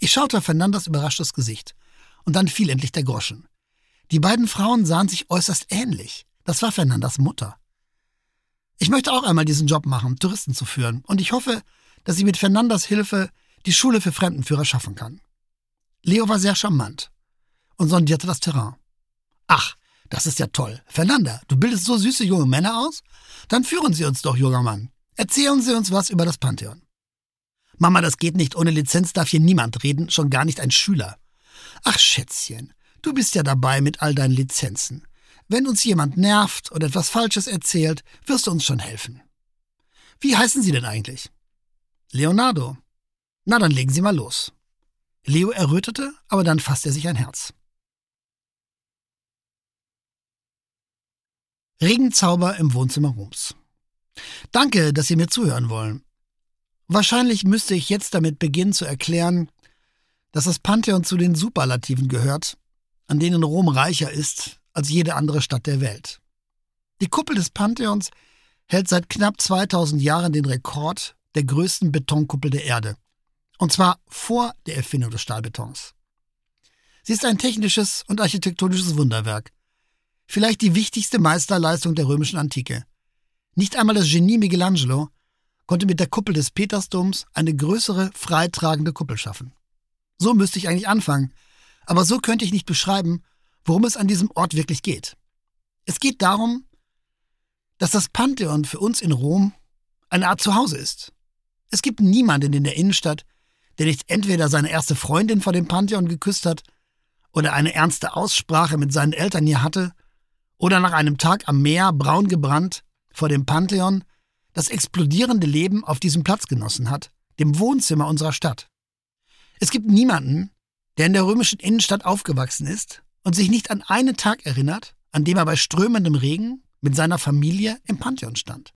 Ich schaute auf Fernandas überraschtes Gesicht. Und dann fiel endlich der Groschen. Die beiden Frauen sahen sich äußerst ähnlich. Das war Fernandas Mutter. Ich möchte auch einmal diesen Job machen, Touristen zu führen. Und ich hoffe, dass ich mit Fernandas Hilfe die Schule für Fremdenführer schaffen kann. Leo war sehr charmant und sondierte das Terrain. Ach, das ist ja toll. Fernanda, du bildest so süße junge Männer aus? Dann führen Sie uns doch, junger Mann. Erzählen Sie uns was über das Pantheon. Mama, das geht nicht. Ohne Lizenz darf hier niemand reden, schon gar nicht ein Schüler. Ach, Schätzchen, du bist ja dabei mit all deinen Lizenzen. Wenn uns jemand nervt oder etwas Falsches erzählt, wirst du uns schon helfen. Wie heißen Sie denn eigentlich? Leonardo. Na, dann legen Sie mal los. Leo errötete, aber dann fasste er sich ein Herz. Regenzauber im Wohnzimmer Roms. Danke, dass Sie mir zuhören wollen. Wahrscheinlich müsste ich jetzt damit beginnen zu erklären, dass das Pantheon zu den Superlativen gehört, an denen Rom reicher ist als jede andere Stadt der Welt. Die Kuppel des Pantheons hält seit knapp 2000 Jahren den Rekord der größten Betonkuppel der Erde. Und zwar vor der Erfindung des Stahlbetons. Sie ist ein technisches und architektonisches Wunderwerk. Vielleicht die wichtigste Meisterleistung der römischen Antike. Nicht einmal das Genie Michelangelo konnte mit der Kuppel des Petersdoms eine größere, freitragende Kuppel schaffen. So müsste ich eigentlich anfangen, aber so könnte ich nicht beschreiben, worum es an diesem Ort wirklich geht. Es geht darum, dass das Pantheon für uns in Rom eine Art Zuhause ist. Es gibt niemanden in der Innenstadt, der nicht entweder seine erste Freundin vor dem Pantheon geküsst hat oder eine ernste Aussprache mit seinen Eltern hier hatte oder nach einem Tag am Meer braun gebrannt vor dem Pantheon das explodierende Leben auf diesem Platz genossen hat, dem Wohnzimmer unserer Stadt. Es gibt niemanden, der in der römischen Innenstadt aufgewachsen ist und sich nicht an einen Tag erinnert, an dem er bei strömendem Regen mit seiner Familie im Pantheon stand.